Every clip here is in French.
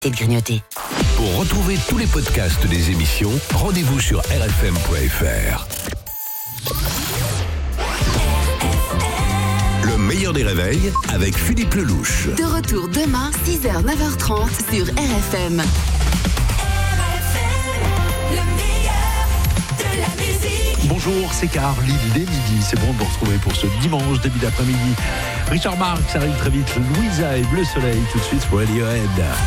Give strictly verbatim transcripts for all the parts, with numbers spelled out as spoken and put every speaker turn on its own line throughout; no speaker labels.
C'est de grignoter.
Pour retrouver tous les podcasts des émissions, rendez-vous sur r f m point f r. Le meilleur des réveils avec Philippe Lelouch.
De retour demain, six heures neuf heures trente sur R F M.
Bonjour, c'est Carl, il est midi, c'est bon de vous retrouver pour ce dimanche début d'après-midi. Richard Marx arrive très vite, Louisa et Bleu Soleil tout de suite sur Radiohead.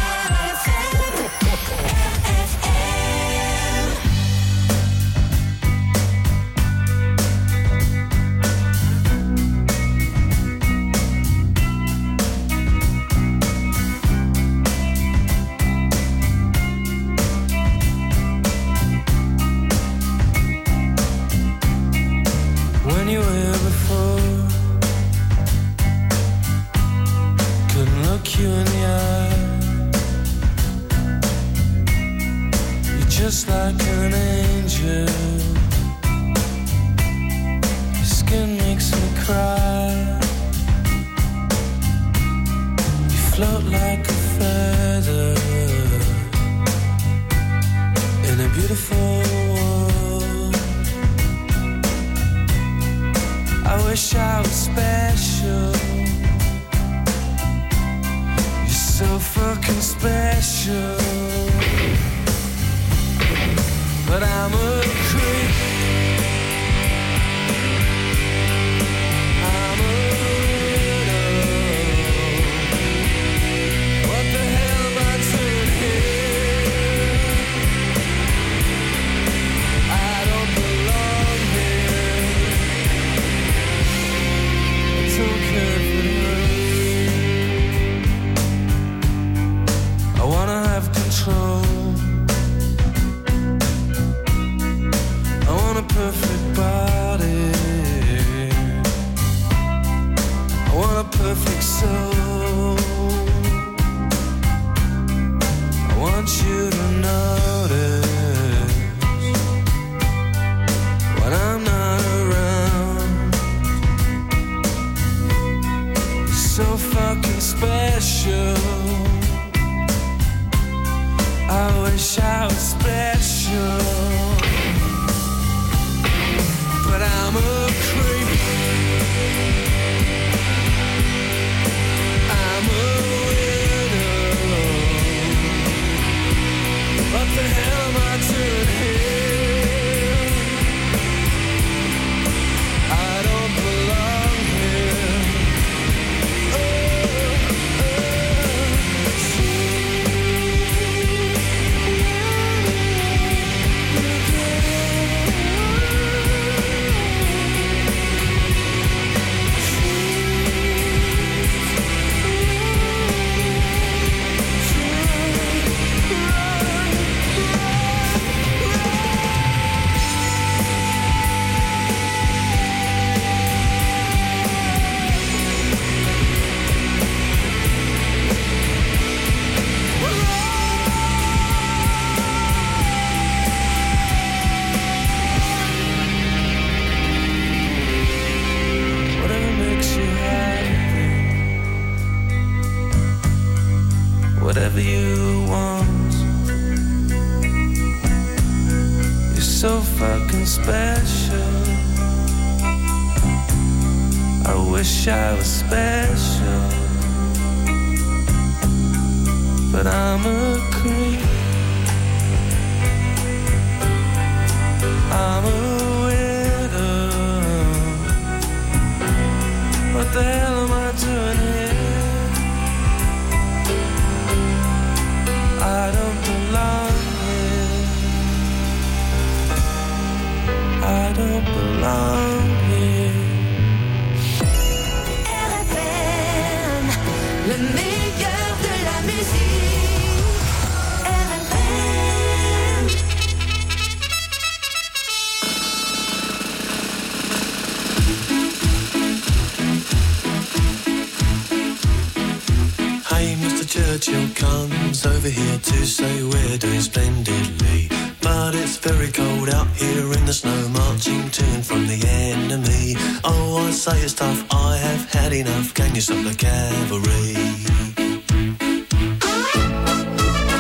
Churchill comes over here to say we're doing splendidly, but it's very cold out here in the snow, marching to and from the enemy. Oh, I say it's tough, I have had enough, can you stop the cavalry?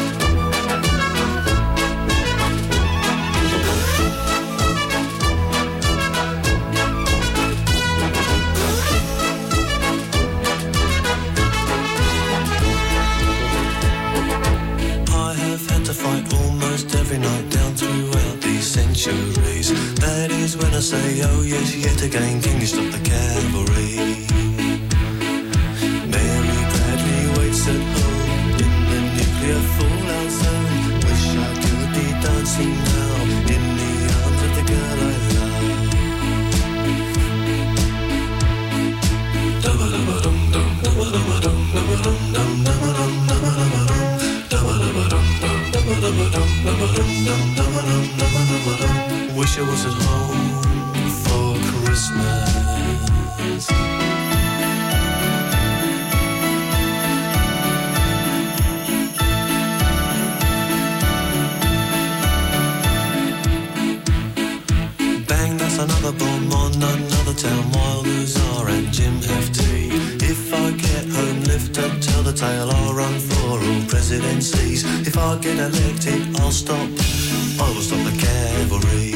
say, oh yes, yet again, can you stop the cavalry? Mary Bradley waits at home in the nuclear fallout zone. Wish I could be dancing now in the arms of the girl I love. Dum-ba-dum-ba-dum-dum, dum-ba-dum-ba-dum, dum-ba-dum-dum, dum-ba-dum, dum-ba-dum-ba-dum, dum-ba-dum-ba-dum, dum-ba-dum-ba-dum, dum-ba-dum-dum, dum-ba-dum-dum. Wish I was at home for Christmas. Bang, that's another bomb on another town. Wild Uzar and Jim Hefty. If I get home, lift up, tell the tale. I'll run for all presidencies. If I get elected, I'll stop. I will stop the cavalry.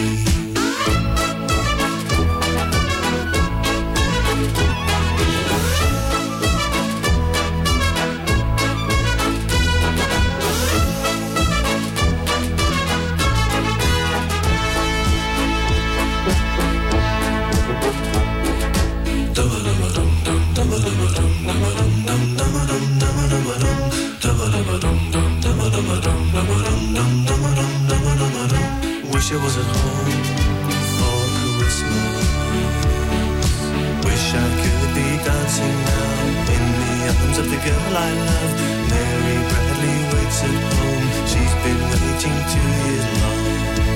Wish I was at home for Christmas. Wish I could be dancing now in the arms of the girl I love. Mary Bradley waits at home. She's been waiting two years long.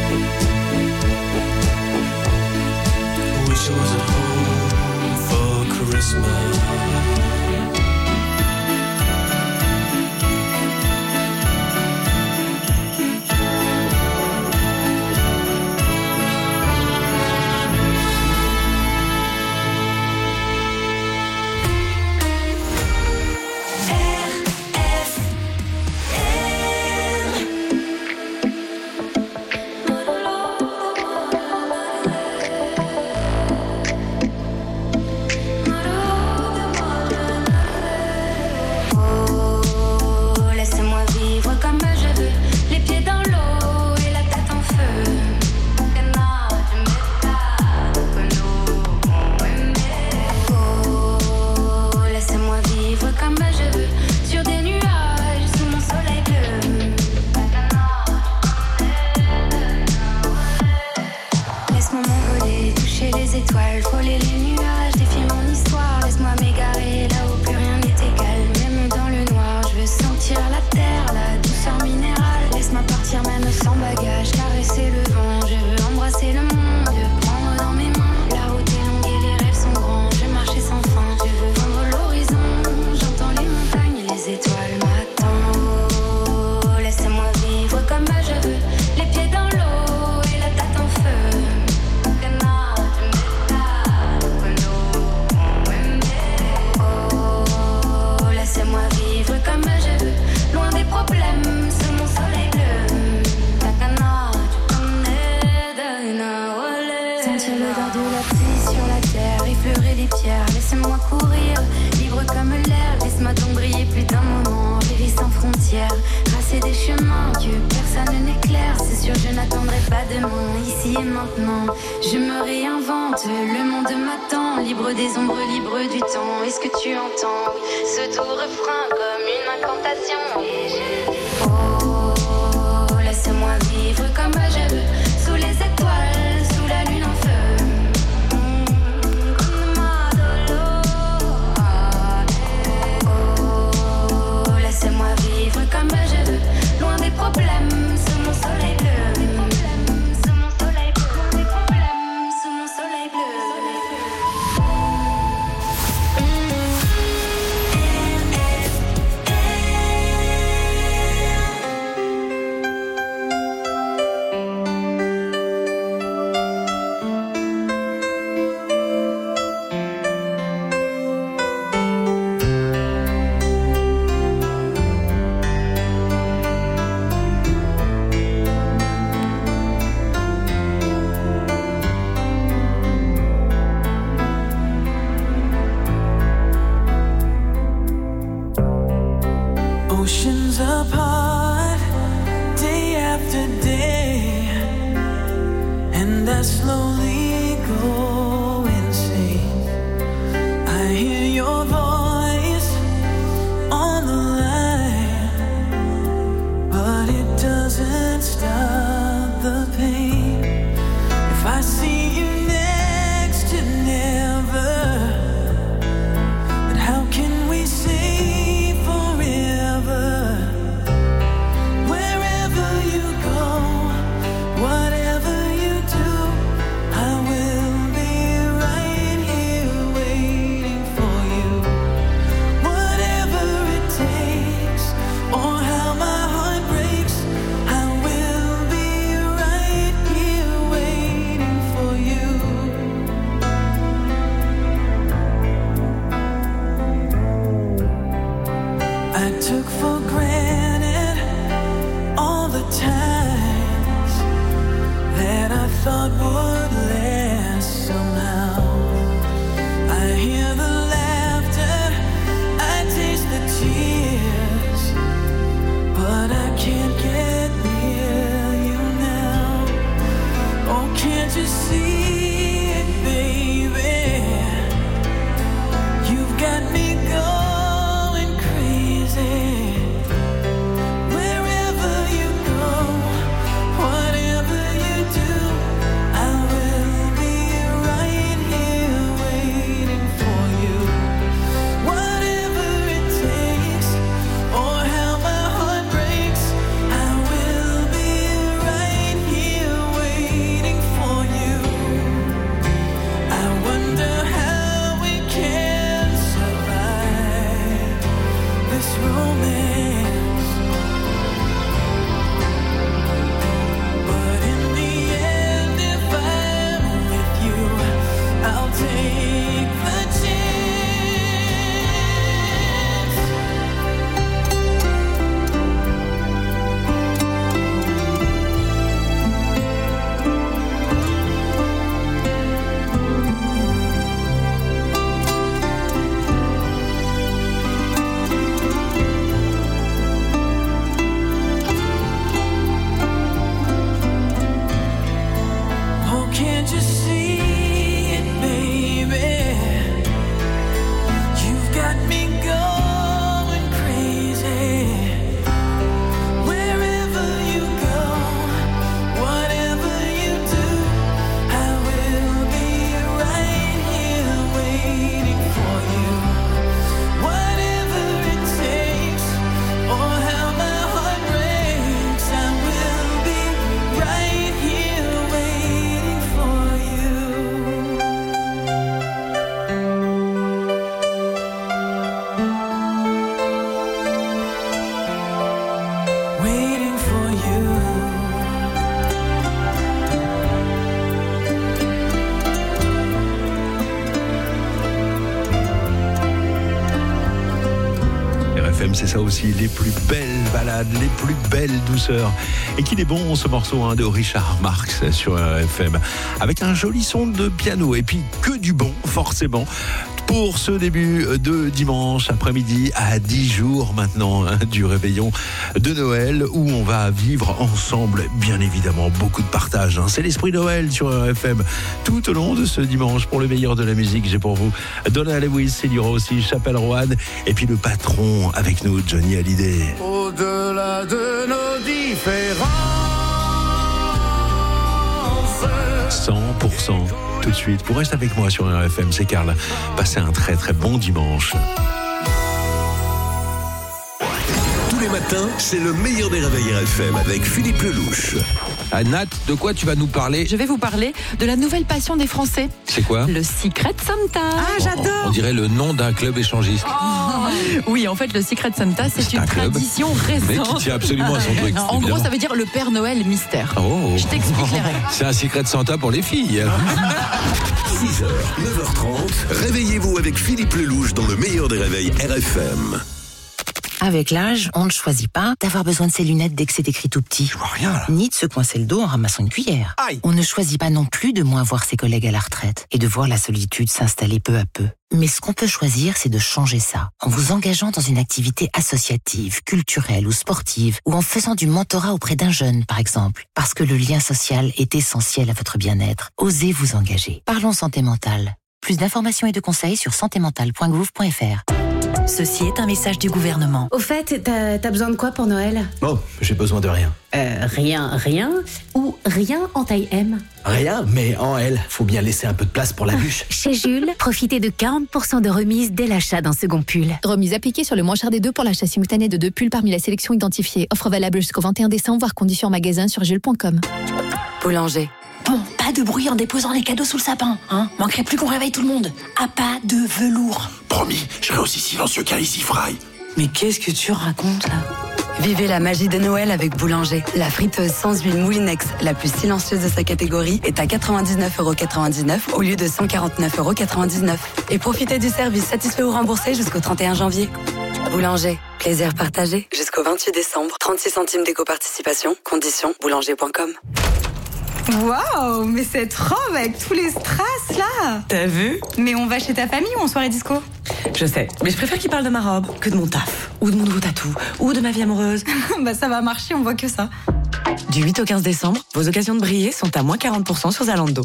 Wish I was at home for Christmas.
slowly
C'est ça aussi, les plus belles balades, les plus belles douceurs. Et qu'il est bon ce morceau hein, de Richard Marx sur R F M, avec un joli son de piano et puis que du bon forcément. Pour ce début de dimanche après-midi, à dix jours maintenant hein, du réveillon de Noël, où on va vivre ensemble, bien évidemment, beaucoup de partage. Hein. C'est l'esprit Noël sur R F M. Tout au long de ce dimanche, pour le meilleur de la musique, j'ai pour vous Donna Lewis, il y aura aussi Chapelle Roanne, et puis le patron avec nous, Johnny Hallyday.
Au-delà de nos différences,
cent pour cent tout de suite. Pour rester avec moi sur R F M, c'est Karl. Passez un très très bon dimanche.
Tous les matins, c'est le meilleur des réveils R F M avec Philippe Lelouch.
Ah, Nat, de quoi tu vas nous parler?
Je vais vous parler de la nouvelle passion des Français.
C'est quoi?
Le Secret Santa.
Ah, j'adore.
On dirait le nom d'un club échangiste.
Oh. Oui, en fait, le Secret Santa, c'est,
c'est
une
un
tradition récente.
Mais qui tient absolument à son truc.
En
évidemment.
gros, ça veut dire le Père Noël mystère.
Oh.
Je t'explique les règles.
C'est un Secret Santa pour les filles.
six heures, neuf heures trente, réveillez-vous avec Philippe Lelouch dans le meilleur des réveils R F M.
Avec l'âge, on ne choisit pas d'avoir besoin de ses lunettes dès que c'est écrit tout petit.
Je vois rien là.
Ni de se coincer le dos en ramassant une cuillère.
Aïe.
On ne choisit pas non plus de moins voir ses collègues à la retraite et de voir la solitude s'installer peu à peu. Mais ce qu'on peut choisir, c'est de changer ça, en vous engageant dans une activité associative, culturelle ou sportive, ou en faisant du mentorat auprès d'un jeune, par exemple. Parce que le lien social est essentiel à votre bien-être. Osez vous engager. Parlons santé mentale. Plus d'informations et de conseils sur santé mentale point gouv point f r. Ceci est un message du gouvernement.
Au fait, t'as, t'as besoin de quoi pour Noël ?
Oh, j'ai besoin de rien.
Euh, rien, rien ? Ou ou rien en taille M?
Rien, mais en L, faut bien laisser un peu de place pour la bûche.
Chez Jules, profitez de quarante pour cent de remise dès l'achat d'un second pull.
Remise appliquée sur le moins cher des deux pour l'achat simultané de deux pulls parmi la sélection identifiée. Offre valable jusqu'au vingt et un décembre, voire conditions en magasin sur jules point com.
Boulanger.
Bon, pas de bruit en déposant les cadeaux sous le sapin, hein. Manquerait plus qu'on réveille tout le monde. À pas de velours.
Promis, je serai aussi silencieux qu'un Easy Fry.
Mais qu'est-ce que tu racontes là? Vivez la magie de Noël avec Boulanger. La friteuse sans huile Moulinex, la plus silencieuse de sa catégorie, est à quatre-vingt-dix-neuf euros quatre-vingt-dix-neuf au lieu de cent quarante-neuf euros quatre-vingt-dix-neuf. Et profitez du service satisfait ou remboursé jusqu'au trente et un janvier. Boulanger, plaisir partagé jusqu'au vingt-huit décembre. trente-six centimes d'éco-participation. Conditions boulanger point com.
Waouh, mais cette robe avec tous les strass là.
T'as vu?
Mais on va chez ta famille ou en soirée disco?
Je sais, mais je préfère qu'il parle de ma robe que de mon taf, ou de mon nouveau tatou, ou de ma vie amoureuse.
Bah ça va marcher, on voit que ça.
Du huit au quinze décembre, vos occasions de briller sont à moins quarante pour cent sur Zalando.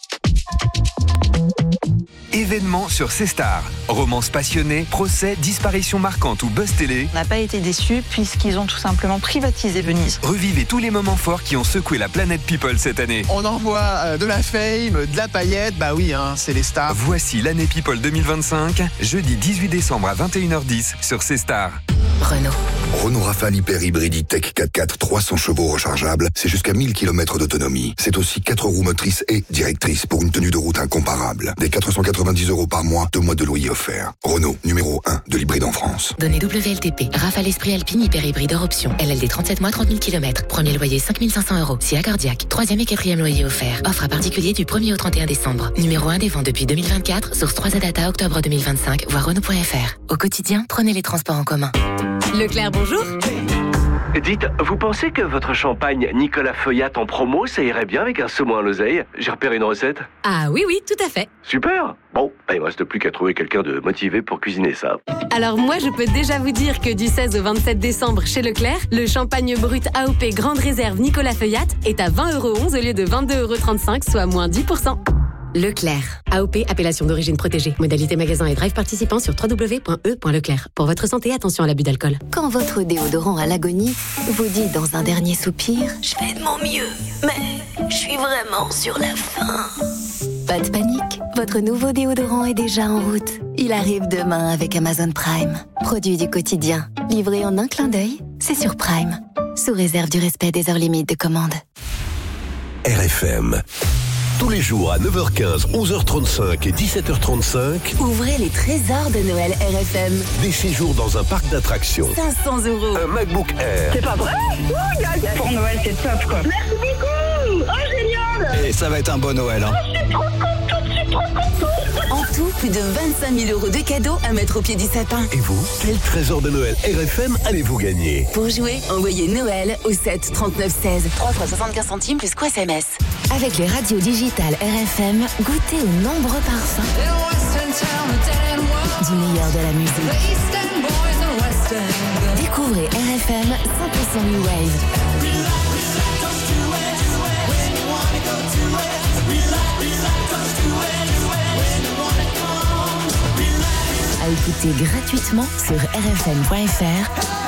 Événements sur C Star. Romances passionnées, procès, disparitions marquantes ou buzz télé.
On n'a pas été déçus puisqu'ils ont tout simplement privatisé Venise.
Revivez tous les moments forts qui ont secoué la planète People cette année.
On envoie euh, de la fame, de la paillette, bah oui, hein, c'est les stars.
Voici l'année People deux mille vingt-cinq, jeudi dix-huit décembre à vingt et une heures dix sur C Star.
Renault. Renault Rafale Hyper Hybride E-Tech quatre quatre trois cents chevaux rechargeables, c'est jusqu'à mille kilomètres d'autonomie. C'est aussi quatre roues motrices et directrices pour une tenue de route incomparable. Des quatre cent quatre-vingt-dix euros par mois, deux mois de loyer offert. Renault, numéro un de l'hybride en France.
Données W L T P. Rafale Esprit Alpine Hyper Hybride hors option. L L D trente-sept mois, trente mille kilomètres. Premier loyer cinq mille cinq cents euros. Si accordiaque. Troisième et quatrième loyer offert. Offre à particulier du premier au trente et un décembre. Numéro un des ventes depuis deux mille vingt-quatre. Source trois A Data octobre deux mille vingt-cinq. Voir Renault point F R. Au quotidien, prenez les transports en commun.
Leclerc, bonjour.
Dites, vous pensez que votre champagne Nicolas Feuillat en promo, ça irait bien avec un saumon à l'oseille? J'ai repéré une recette.
Ah oui, oui, tout à fait.
Super. Bon, bah, il me reste plus qu'à trouver quelqu'un de motivé pour cuisiner ça.
Alors moi, je peux déjà vous dire que du seize au vingt-sept décembre chez Leclerc, le champagne brut A O P Grande Réserve Nicolas Feuillat est à vingt euros onze au lieu de vingt-deux euros trente-cinq, soit moins dix pour cent. Leclerc. A O P, appellation d'origine protégée. Modalité magasin et drive participant sur w w w point e point leclerc. Pour votre santé, attention à l'abus d'alcool.
Quand votre déodorant à l'agonie vous dit dans un dernier soupir « Je fais de mon mieux, mais je suis vraiment sur la fin ». Pas de panique, votre nouveau déodorant est déjà en route. Il arrive demain avec Amazon Prime. Produit du quotidien, livré en un clin d'œil, c'est sur Prime. Sous réserve du respect des heures limites de commande.
R F M. Tous les jours à neuf heures quinze, onze heures trente-cinq et dix-sept heures trente-cinq.
Ouvrez les trésors de Noël R F M.
Des séjours dans un parc d'attractions.
cinq cents euros.
Un MacBook Air.
C'est pas vrai? Oh, gars, pour Noël, c'est top, quoi. Merci beaucoup. Oh, génial.
Et ça va être un bon Noël, hein.
Oh, je suis trop contente, je suis trop contente.
En tout, plus de vingt-cinq mille euros de cadeaux à mettre au pied du sapin.
Et vous, quel trésor de Noël R F M allez-vous gagner?
Pour jouer, envoyez Noël au sept trente-neuf seize. trois fois soixante-quinze centimes plus quoi S M S. Avec les radios digitales R F M, goûtez aux nombreux parfums du meilleur de la musique. Découvrez R F M cent pour cent New Wave. À écouter gratuitement sur r f m point f r.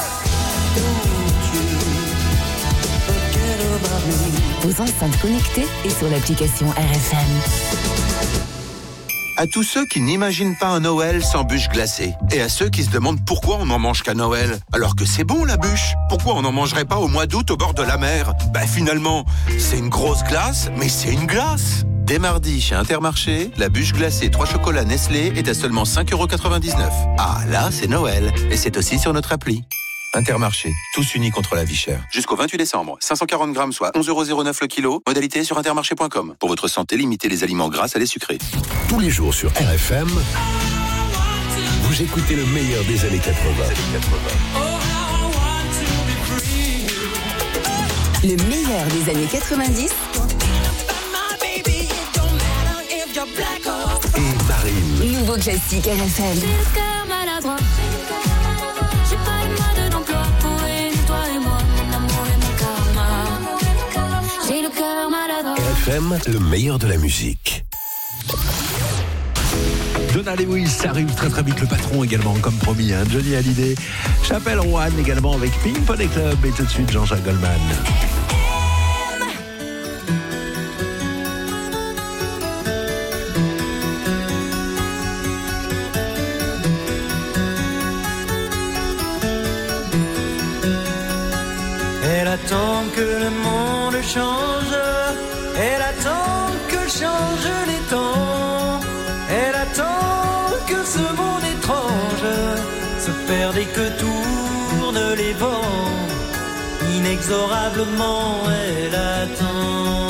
Vos enceintes connectées et sur l'application R F M.
À tous ceux qui n'imaginent pas un Noël sans bûche glacée. Et à ceux qui se demandent pourquoi on n'en mange qu'à Noël. Alors que c'est bon la bûche. Pourquoi on n'en mangerait pas au mois d'août au bord de la mer? Bah finalement, c'est une grosse glace, mais c'est une glace. Dès mardi, chez Intermarché, la bûche glacée trois chocolats Nestlé est à seulement cinq euros quatre-vingt-dix-neuf. Ah là, c'est Noël. Et c'est aussi sur notre appli. Intermarché, tous unis contre la vie chère. Jusqu'au vingt-huit décembre, cinq cent quarante grammes, soit onze euros zéro neuf le kilo. Modalité sur intermarché point com. Pour votre santé, limitez les aliments gras à les sucrés.
Tous les jours sur R F M, vous écoutez le meilleur des années quatre-vingts.
Le meilleur des années quatre-vingt-dix.
Et Marine.
Nouveau classique R F M.
R F M, le meilleur de la musique.
Donald Lewis arrive très très vite, le patron également, comme promis, hein. Johnny Hallyday, Chapelle Rouen également avec Pink Pony Club, et tout de suite Jean-Jacques Goldman.
attend que le monde change. Elle attend que changent les temps. Elle attend que ce monde étrange se perde et que tournent les vents. Inexorablement, elle attend.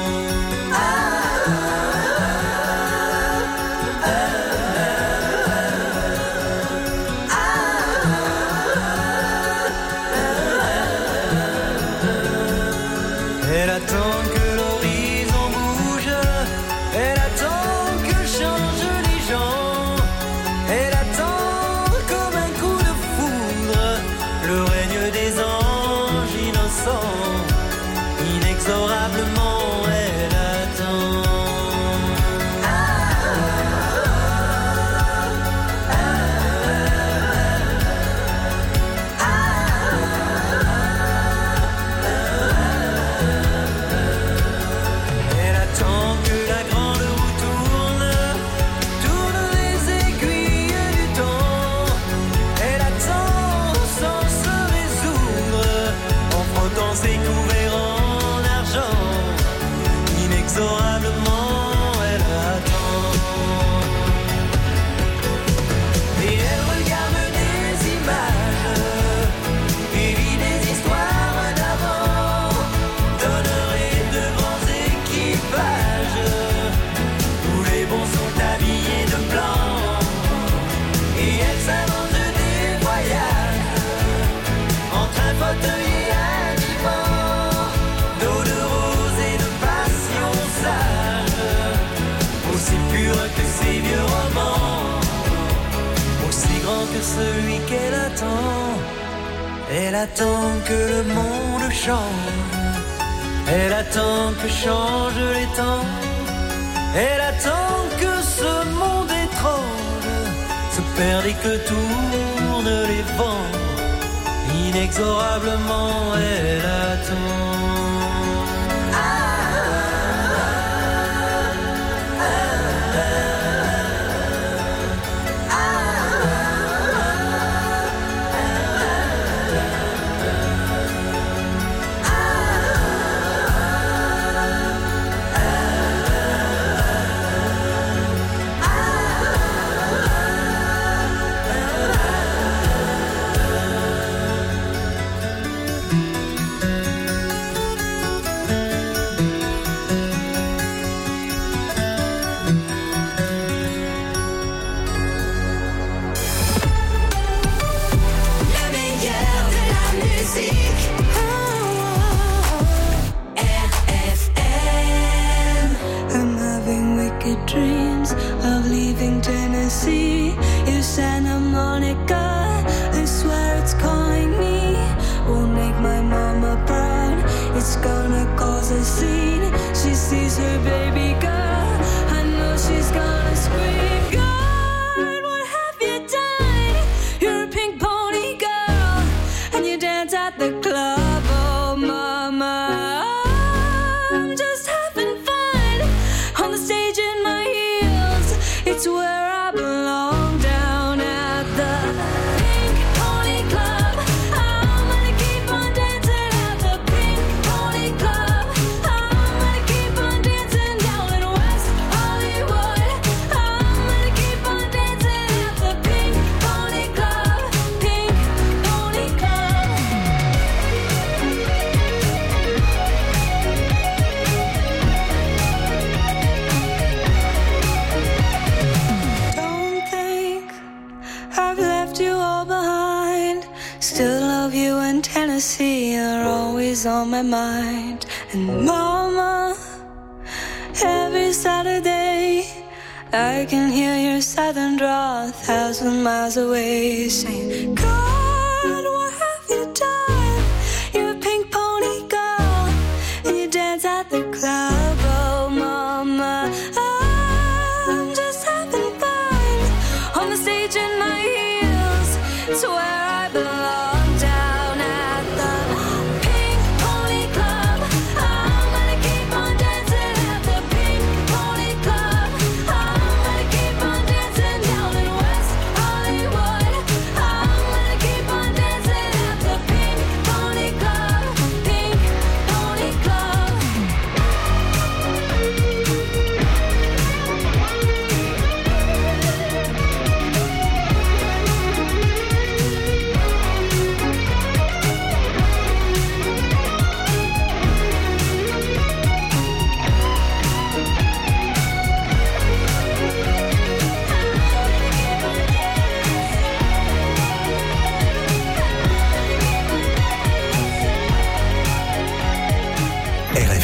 Elle attend que l'horizon bouge. Elle attend que changent les gens. Elle attend comme un coup de foudre le règne des anges innocents. Inexorablement, elle attend. Elle attend que la grande roue tourne, tourne les aiguilles du temps. Elle attend sans se résoudre, en frottant ses couverts en argent. Inexorablement, elle attend. Et elle regarde des images et vit des histoires d'avant, d'honneur et de grands équipages, où les bons sont habillés de blanc. Et elle s'invente des voyages entre un fauteuil et un divan, d'eau de rose et de passion sage, aussi pure que ces vieux romans, aussi grand que celui qu'elle attend. Elle attend que le monde change. Elle attend que changent les temps. Elle attend que ce monde étrange se perde et que tournent les vents. Inexorablement, elle attend.
Le meilleur de la musique. R F M.
I'm having wicked dreams of leaving Tennessee. You Santa Monica, I swear it's calling me. Won't make my mama proud. It's gonna cause a scene. She sees her baby girl. I know she's gonna scream. God, what have you done? You're a pink pony girl, and you dance at the club. Oh, mama, I'm just having fun on the stage in my heels. It's where I belong, down at the Pink Pony Club. I'm gonna keep on dancing at the Pink Pony Club. I'm gonna keep on dancing down in West Hollywood. I'm gonna keep on dancing at the Pink Pony Club. Pink Pony Club. Don't think I've left you all behind. Still love you and Tennessee are always on my mind. And mama, every Saturday I can hear your southern drawl a thousand miles away, saying, God, what have you done? You're a pink pony girl, and you dance at the club. Oh, mama, I'm just having fun on the stage in my heels. It's where I belong, down at the Pink Pony Club. I'm gonna keep on dancing at the Pink Pony Club. I'm gonna keep on dancing down in West Hollywood. I'm gonna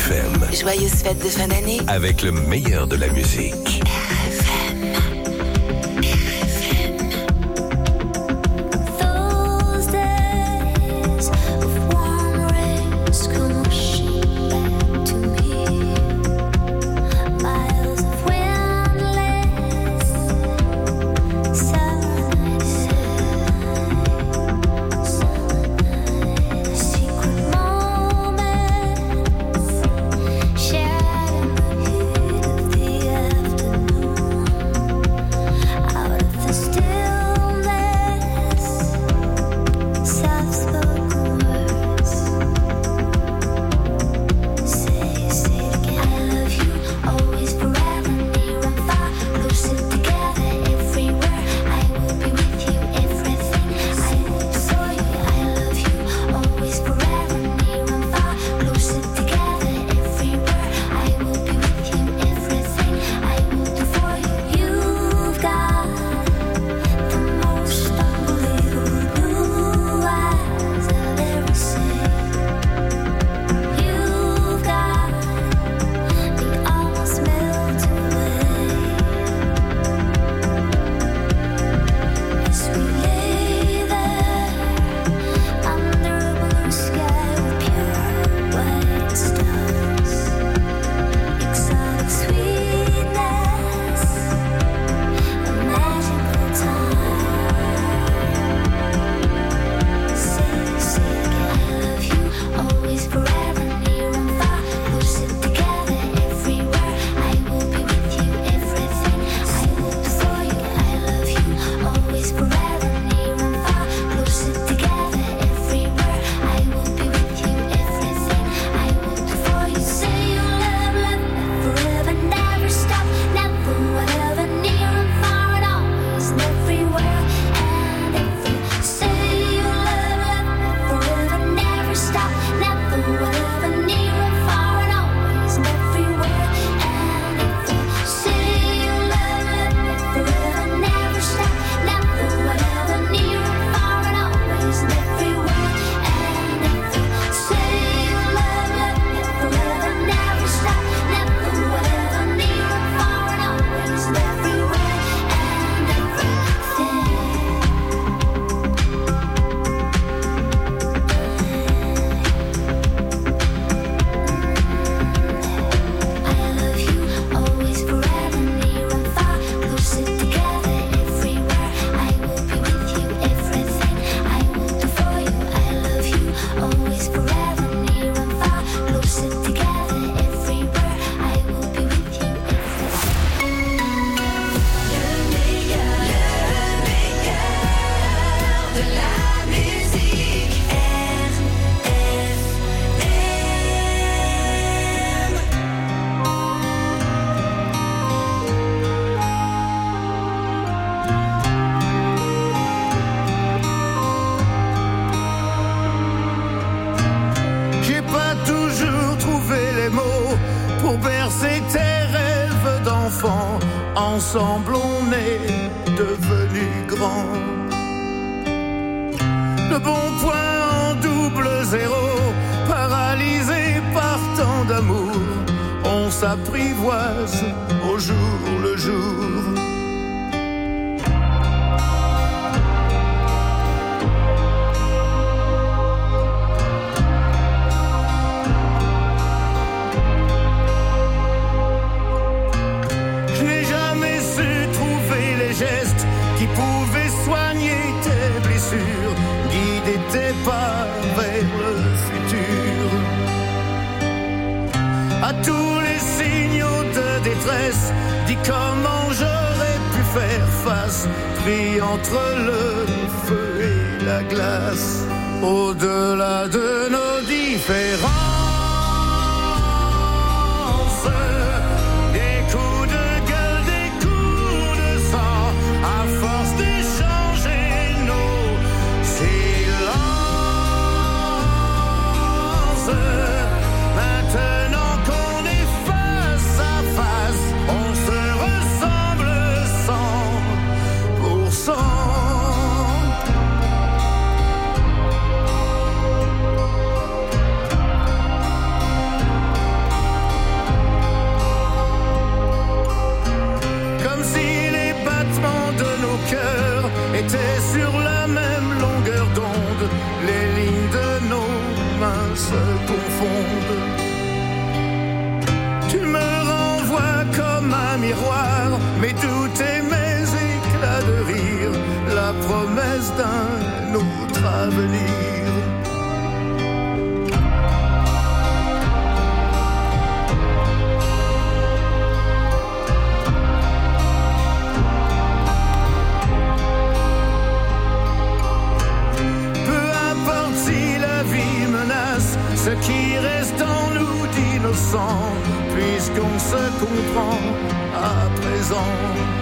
F M.
Joyeuses fêtes de fin d'année.
Avec le meilleur de la musique.
Ensemble on est devenu grand. Le bon point en double zéro, paralysé par tant d'amour, on s'apprivoise au jour le jour. Qui pouvait soigner tes blessures, guider tes pas vers le futur. À tous les signaux de détresse, dis comment j'aurais pu faire face, pris entre le feu et la glace, au-delà de nos différences. profonde. Tu me renvoies comme un miroir, mes doutes et mes éclats de rire, la promesse d'un autre avenir. Ce qui reste en nous d'innocent, puisqu'on se comprend à présent.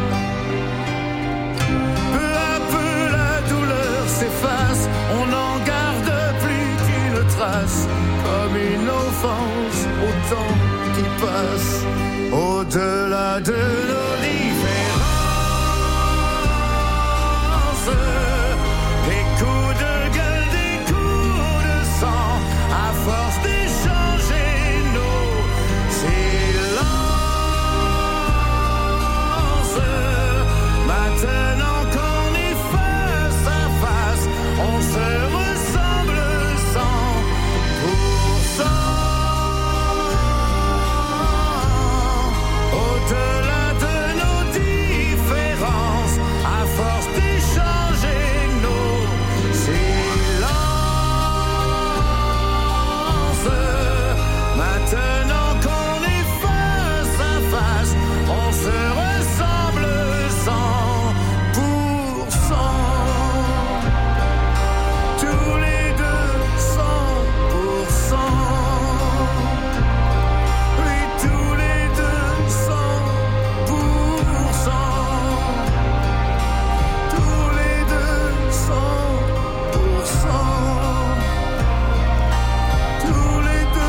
Peu à peu la douleur s'efface, on n'en garde plus qu'une trace, comme une offense au temps qui passe, au-delà de nos différences. Des coups de gueule, des coups de sang, à force d'échanger nos silences. Maintenant qu'on est face à face, on se ressemble cent pour cent. Au-delà de nos différences, à force d'échanger nos silences. Maintenant qu'on est face à face, on se ressemble cent pour cent. Tous les deux cent pour cent. Oui, tous les deux cent pour cent. Tous les deux cent pour cent. Tous les deux.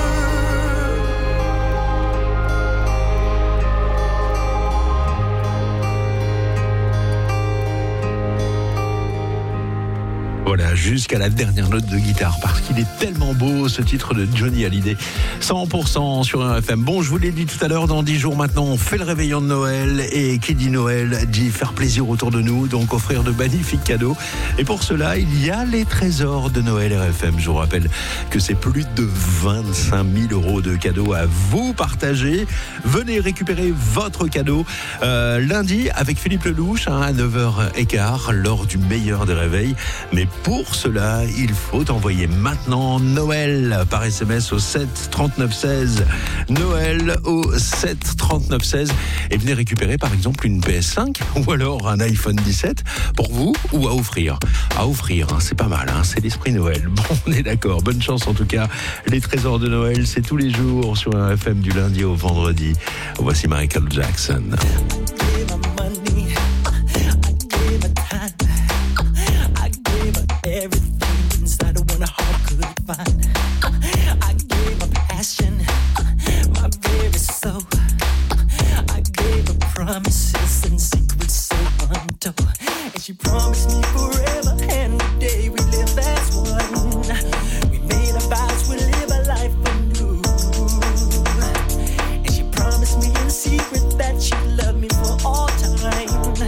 Voilà, jusqu'à la dernière note de guitare, parce qu'il est tellement beau ce titre de Johnny Hallyday. cent pour cent sur un F M. Bon, je vous l'ai dit tout à l'heure, dans dix jours maintenant, on fait le réveillon de Noël. Et qui dit Noël dit faire plaisir autour de nous, donc offrir de magnifiques cadeaux. Et pour cela, il y a les trésors de Noël R F M. Je vous rappelle que c'est plus de vingt-cinq mille euros de cadeaux à vous partager. Venez récupérer votre cadeau euh, lundi avec Philippe Lelouch hein, à neuf heures quinze lors du meilleur des réveils. Mais pour cela, il faut envoyer maintenant Noël par S M S au sept trente-neuf seize. Noël au sept trente-neuf seize. Et venez récupérer par exemple une P S cinq ou alors un iPhone dix-sept pour vous ou à offrir. À offrir, hein, c'est pas mal, hein, c'est l'esprit Noël. Bon, on est d'accord. Bonne chance en tout cas. Les trésors de Noël, c'est tous les jours sur un F M du lundi au vendredi. Voici Michael Jackson.
Everything inside of what a heart could find. I gave her passion, my very soul. I gave her promises and secrets so untold. And she promised me forever and the day we live as one. We made our vows, we live a life anew. And she promised me in secret that she'd love me for all time.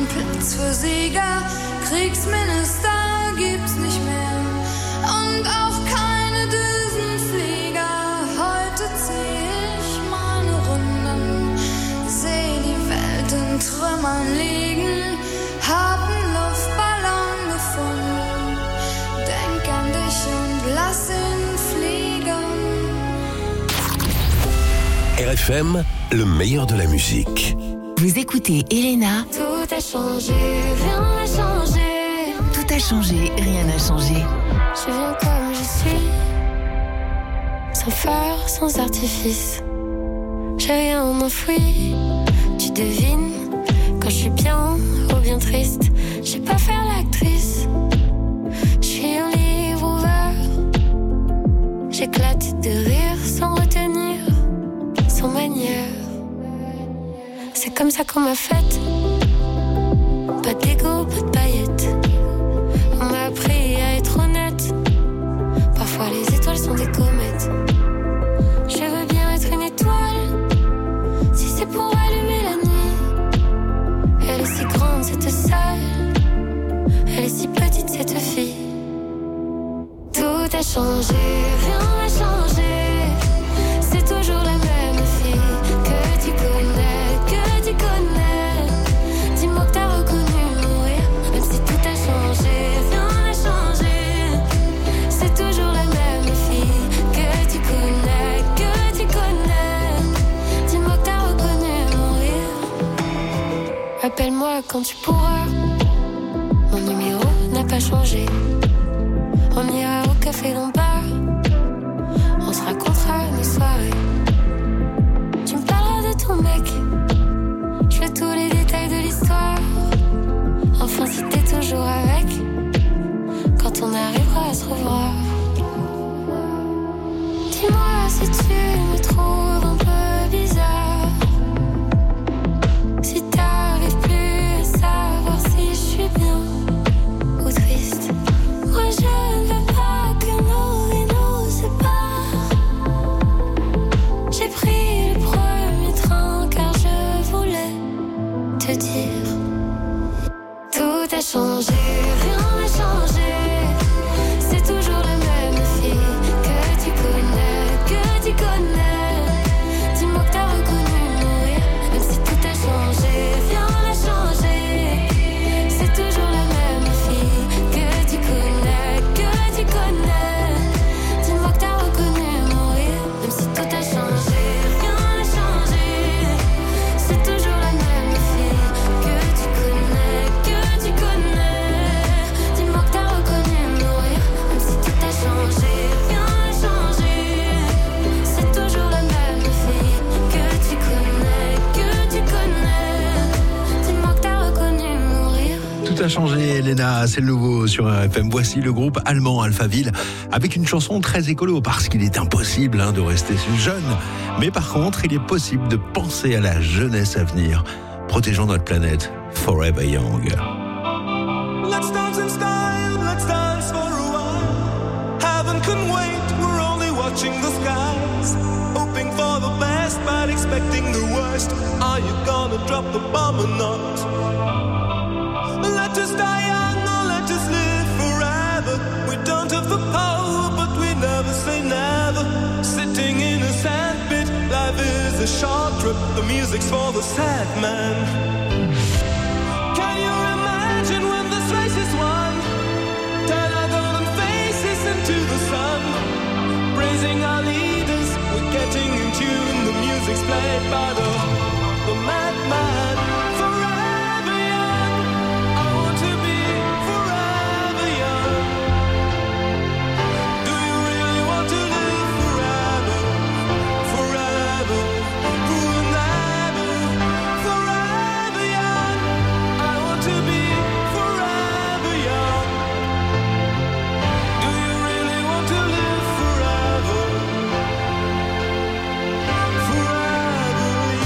keinen Platz für Sieger. Kriegsminister gibt's nicht mehr und auch keine Düsenflieger. Heute zieh ich meine Runden, seh die Welt in Trümmern liegen, hab einen Luftballon gefunden, denk an dich und lass ihn fliegen.
R F M, le meilleur de la musique.
Vous écoutez Elena.
Tout a changé, rien n'a changé.
Tout a changé, rien n'a changé.
Je viens comme je suis, sans phare, sans artifice. J'ai rien enfoui, tu devines quand je suis bien ou bien triste. J'ai pas faire l'actrice, je suis un livre ouvert. J'éclate de rire sans retenir, sans manière. C'est comme ça qu'on m'a faite. Pas d'égo, pas de paillettes. On m'a appris à être honnête. Parfois les étoiles sont des comètes. Je veux bien être une étoile, si c'est pour allumer la nuit. Elle est si grande cette salle, elle est si petite cette fille. Tout a changé, rien n'a changé. C'est toujours la même fille que tu connais, que tu connais. Dis-moi que t'as reconnu mourir, même si tout a changé, rien n'a changé. C'est toujours la même fille que tu connais, que tu connais. Dis-moi que t'as reconnu mourir. Appelle-moi quand tu pourras. Mon numéro n'a pas changé. On ira au café Lombard. On se racontera nos soirées. Tu me parleras de ton mec. Je veux tous les détails de l'histoire. Enfin si t'es toujours avec, quand on arrivera à se revoir. Dis-moi si tu me trouves un peu bizarre, si t'arrives plus à savoir si je suis bien ou triste. Moi je ne veux pas que nos vies nous séparent. J'ai pris le premier train car je voulais te dire. Tout a changé, rien n'a changé. C'est toujours la même fille que tu connais, que tu connais. Dis-moi que t'as reconnu mourir, même si tout a changé, rien n'a changé. C'est toujours la même fille que tu connais, que tu connais. Dis-moi que t'as reconnu mourir, même si tout a changé, rien n'a changé. C'est toujours la même fille que tu connais, que tu connais. Dis-moi que t'as reconnu mourir, même si tout a changé, rien n'a changé. C'est toujours la même fille que tu connais, que tu connais. Dis-moi que t'as reconnu mourir.
Tout a changé, Elena, c'est le nouveau sur R F M. Voici le groupe allemand Alphaville avec une chanson très écolo parce qu'il est impossible hein, de rester jeune. Mais par contre, il est possible de penser à la jeunesse à venir. Protégeons notre planète. Forever Young.
Let's dance in style, let's dance for a while. Heaven can wait, we're only watching the skies. Hoping for the best, but expecting the worst. Are you gonna drop the bomb or not? Let us die young or let us live forever. We don't have the power, but we never say never. Sitting in a sandpit, life is a short trip. The music's for the sad man. Can you imagine when this race is won? Turn our golden faces into the sun. Praising our leaders, we're getting in tune. The music's played by the, the madman. Forever young, I want to be forever young. Do you really want to live forever? Forever, forever, forever young. I want to be forever young. Do you really want to live forever? Forever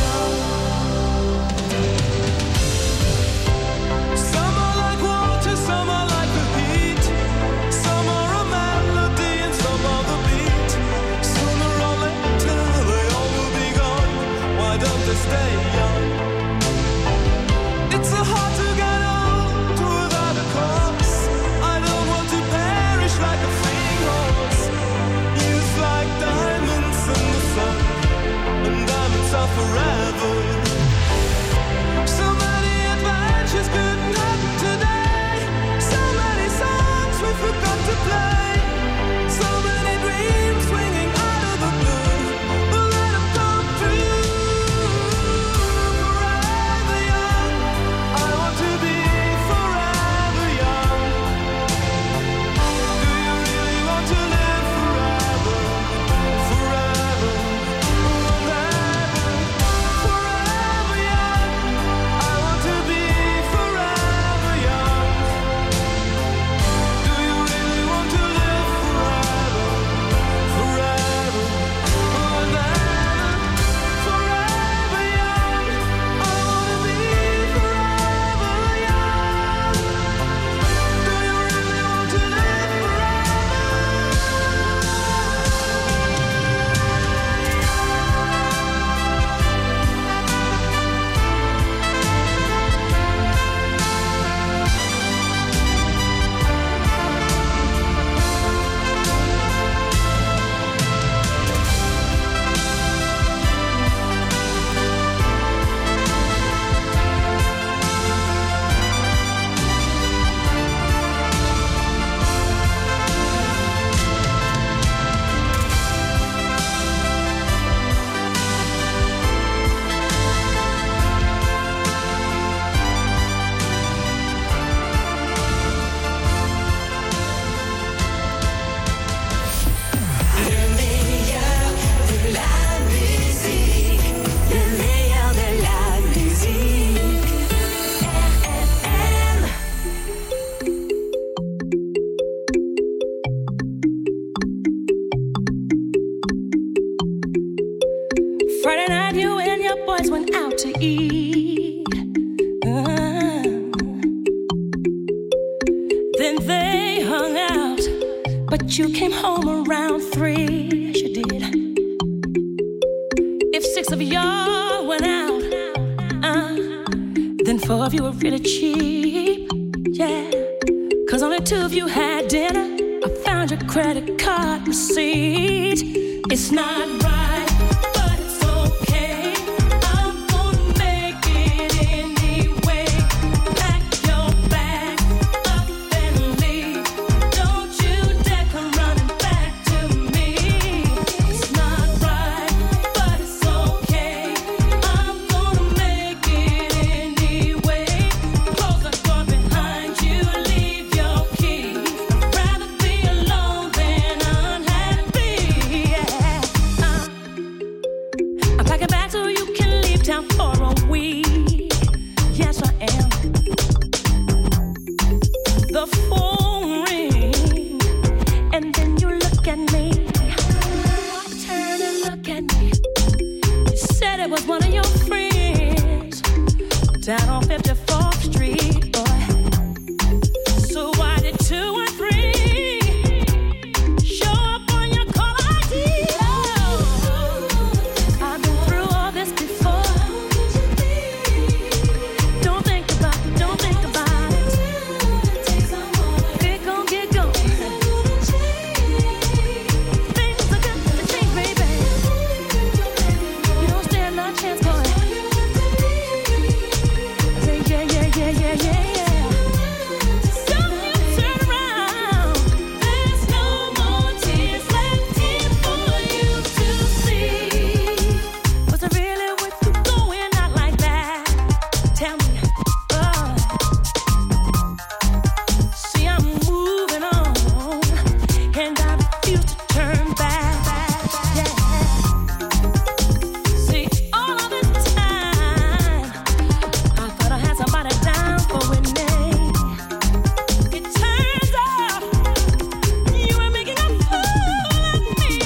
you came home around three, yes, you did. If six of y'all went out, uh, then four of you were really cheap, yeah. Cause only two of you had dinner. I found your credit card receipt. It's not right, but it's okay. I'm gonna make it anyway. Pack your bag up and leave. Don't you dare come running back to me. It's not right, but it's okay. I'm gonna make it anyway. Close the door behind you, leave your key. I'd rather be alone than unhappy. Yeah. Uh, I'm packing back so you can leave town for a week. Yes, I am. The phone rings, and then you look at me. Turn and look at me. You said it was one of your friends down on fifty-fourth Street, boy. So why did two and three show up on your call I D? Oh, I've been through all this before. Don't think about it, don't think about it. Get gon', get going. Things are gonna change, baby. You don't stand no chance, boy. I say yeah, yeah, yeah, yeah, yeah, yeah. So you turn around. There's no more tears left here for you to see. Was it really worth you going out like that? Tell me. Oh. See, I'm moving on, and I refuse to turn back. Yeah. See, all of this time, I thought I had somebody down for winning. It turns out you were making a fool of me.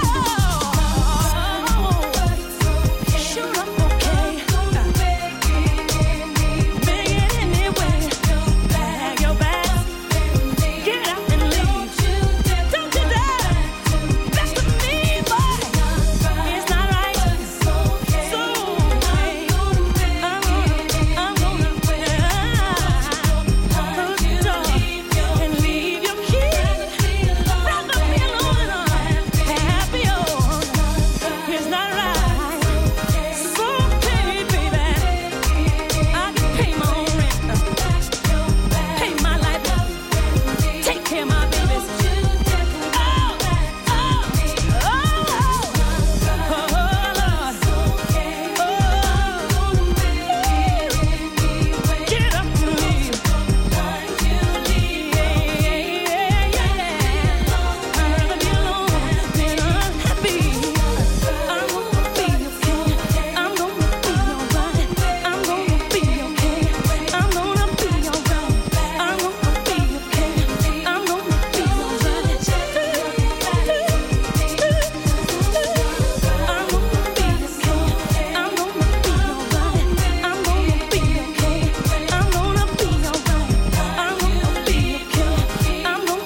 Oh, shoot up, okay. Make it anyway. Bag your bags, get out and leave. Don't you dare mess with me, boy. It's not right. So I'm gonna, I'm gonna close the door and leave your key. Rather be alone and unhappy. Oh, it's not right. So okay, baby. I can pay my own rent, pay my light bill, take care of my babies. Oh, oh, oh, oh, Lord. Oh, get up and leave. I'd rather be alone than unhappy. I'm gonna be okay. I'm gonna be alright. I'm gonna be okay. I'm gonna be alright. I'm gonna be okay. I'm gonna be alright. I'm gonna be okay. I'm gonna be alright. I'm gonna be okay. I'm gonna be alright. I'm gonna be okay. I'm gonna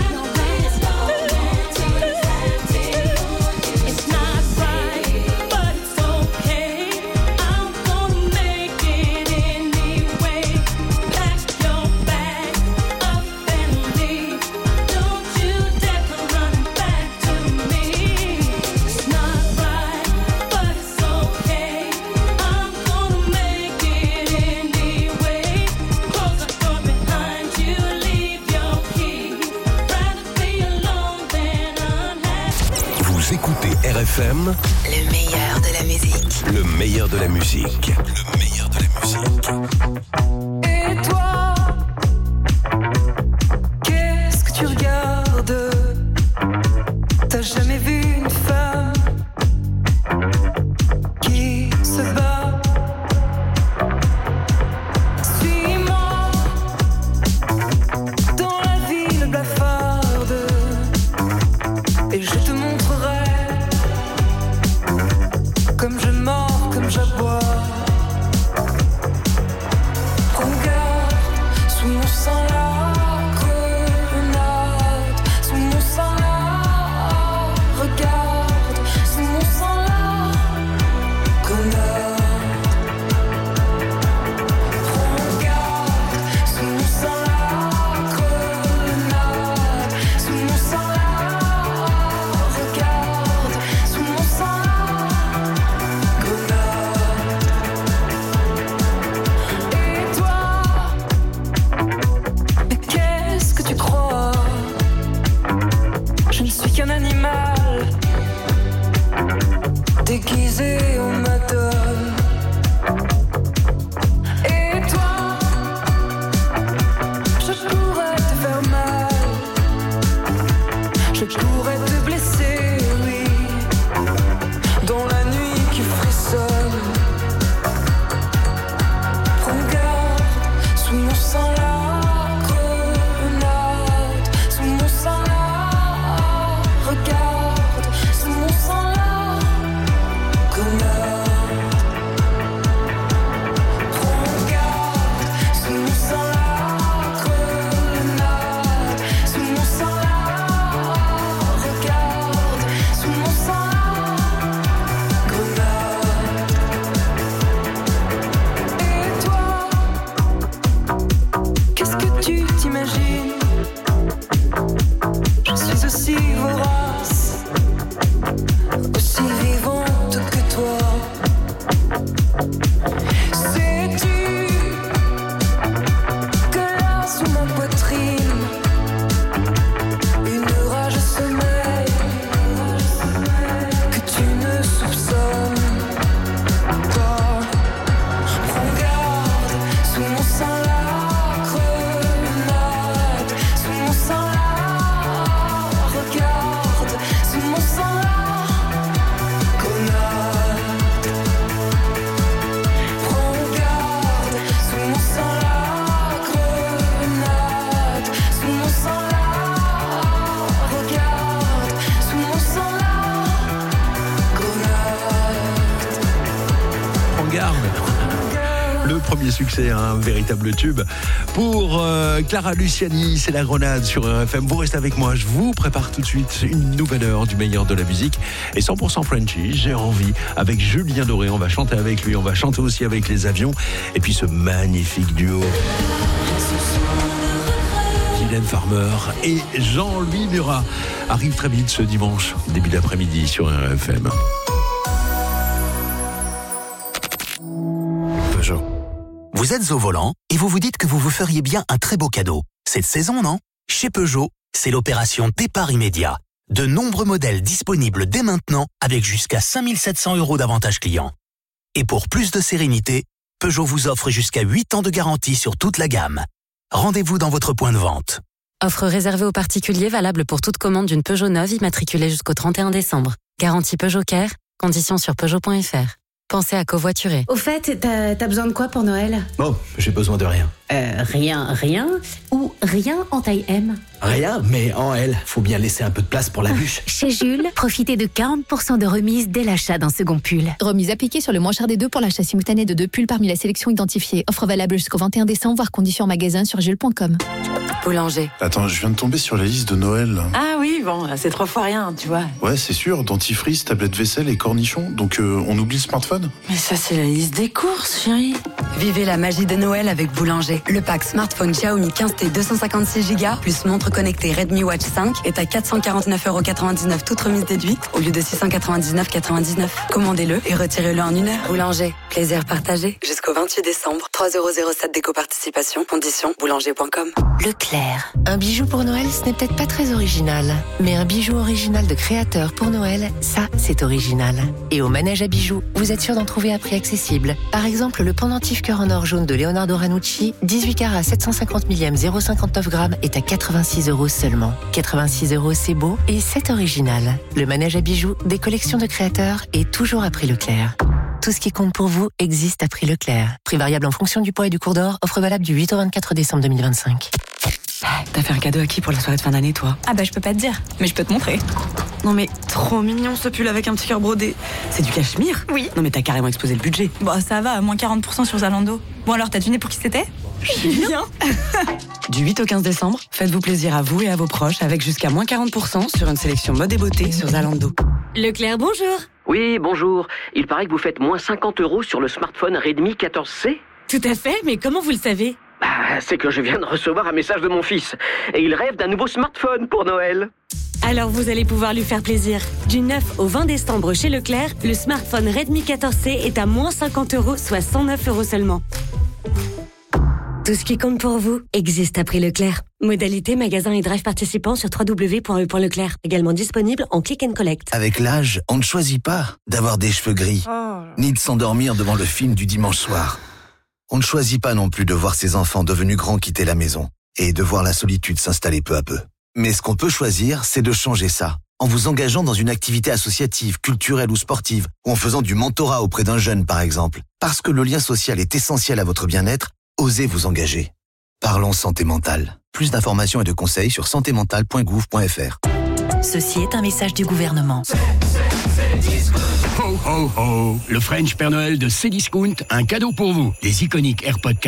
be alright. It's not right, but it's okay. I'm gonna make it anyway. Pack your bags up and leave. Don't you dare come running back to me. It's not right, but it's okay. I'm gonna make it anyway. Close the door behind you, leave your key. Rather be alone than unhappy.
Vous écoutez R F M,
Le meilleur de la musique.
le meilleur de la musique. Le meilleur de la musique.
Et toi, qu'est-ce que tu regardes? T'as jamais vu une femme qui se bat? Suis-moi dans la ville blafarde et je te montrerai comme je mords, comme j'aboie.
Le premier succès, un véritable tube. Pour euh, Clara Luciani, c'est la grenade sur R F M. Vous restez avec moi, je vous prépare tout de suite une nouvelle heure du meilleur de la musique. Et cent pour cent Frenchy, j'ai envie, avec Julien Doré, on va chanter avec lui, on va chanter aussi avec les avions. Et puis ce magnifique duo. Mylène Farmer et Jean-Louis Murat arrivent très vite ce dimanche, début d'après-midi sur R F M.
Peugeot. Vous êtes au volant et vous vous dites que vous vous feriez bien un très beau cadeau. Cette saison, non ? Chez Peugeot, c'est l'opération départ immédiat. De nombreux modèles disponibles dès maintenant avec jusqu'à cinq mille sept cents euros d'avantages clients. Et pour plus de sérénité, Peugeot vous offre jusqu'à huit ans de garantie sur toute la gamme. Rendez-vous dans votre point de vente.
Offre réservée aux particuliers valable pour toute commande d'une Peugeot neuve immatriculée jusqu'au trente et un décembre. Garantie Peugeot Care, conditions sur Peugeot point F R. Pensez à covoiturer.
Au fait, t'as, t'as besoin de quoi pour Noël ?
Oh, j'ai besoin de rien.
Euh, rien, rien ou rien en taille M ?
Rien, mais en L. Faut bien laisser un peu de place pour la bûche.
Chez Jules, profitez de quarante pour cent de remise dès l'achat d'un second pull.
Remise appliquée sur le moins cher des deux pour l'achat simultané de deux pulls parmi la sélection identifiée. Offre valable jusqu'au vingt et un décembre, voire conditions en magasin sur jules point com.
Boulanger.
Attends, je viens de tomber sur la liste de Noël.
Ah oui, bon, c'est trois fois rien, tu vois.
Ouais, c'est sûr, dentifrice, tablette vaisselle et cornichons. Donc euh, on oublie le smartphone ?
Mais ça, c'est la liste des courses, chérie.
Vivez la magie de Noël avec Boulanger. Le pack smartphone Xiaomi quinze T deux cent cinquante-six giga plus montre connectée Redmi Watch cinq est à quatre cent quarante-neuf euros quatre-vingt-dix-neuf toute remise déduite au lieu de six cent quatre-vingt-dix-neuf euros quatre-vingt-dix-neuf. Commandez-le et retirez-le en une heure. Boulanger, plaisir partagé. Jusqu'au vingt-huit décembre, trois euros zéro sept d'éco-participation. Conditions boulanger point com.
Leclerc. Un bijou pour Noël, ce n'est peut-être pas très original. Mais un bijou original de créateur pour Noël, ça, c'est original. Et au manège à bijoux, vous êtes sûr d'en trouver à prix accessible. Par exemple, le pendentif cœur en or jaune de Leonardo Ranucci, dix-huit carats sept cent cinquante millième zéro virgule cinquante-neuf grammes, est à quatre-vingt-six euros seulement. quatre-vingt-six euros, c'est beau et c'est original. Le manège à bijoux, des collections de créateurs et toujours à prix Leclerc. Tout ce qui compte pour vous existe à prix Leclerc. Prix variable en fonction du poids et du cours d'or. Offre valable du huit au vingt-quatre décembre deux mille vingt-cinq.
T'as fait un cadeau à qui pour la soirée de fin d'année, toi ?
Ah bah je peux pas te dire, mais je peux te montrer.
Non mais trop mignon ce pull avec un petit cœur brodé. C'est du cachemire ?
Oui.
Non mais t'as carrément explosé le budget.
Bon ça va, moins quarante pour cent sur Zalando. Bon alors t'as deviné pour qui c'était ? Bien.
Du huit au quinze décembre, faites-vous plaisir à vous et à vos proches avec jusqu'à moins quarante pour cent sur une sélection mode et beauté sur Zalando.
Leclerc, bonjour.
Oui, bonjour. Il paraît que vous faites moins cinquante euros sur le smartphone Redmi quatorze C ?
Tout à fait, mais comment vous le savez ?
Bah, c'est que je viens de recevoir un message de mon fils. Et il rêve d'un nouveau smartphone pour Noël.
Alors vous allez pouvoir lui faire plaisir. Du neuf au vingt décembre chez Leclerc, le smartphone Redmi quatorze C est à moins cinquante euros, soit cent neuf euros seulement. Tout ce qui compte pour vous existe à prix Leclerc. Modalité, magasin et drive participants sur w w w point e point leclerc. Également disponible en click and collect.
Avec l'âge, on ne choisit pas d'avoir des cheveux gris, oh. ni de s'endormir devant le film du dimanche soir. On ne choisit pas non plus de voir ses enfants devenus grands quitter la maison et de voir la solitude s'installer peu à peu. Mais ce qu'on peut choisir, c'est de changer ça. En vous engageant dans une activité associative, culturelle ou sportive, ou en faisant du mentorat auprès d'un jeune par exemple. Parce que le lien social est essentiel à votre bien-être, osez vous engager. Parlons santé mentale. Plus d'informations et de conseils sur santé mentale point gouv point f r.
Ceci est un message du gouvernement.
Ho ho ho, le French Père Noël de Cdiscount, un cadeau pour vous. Les iconiques AirPods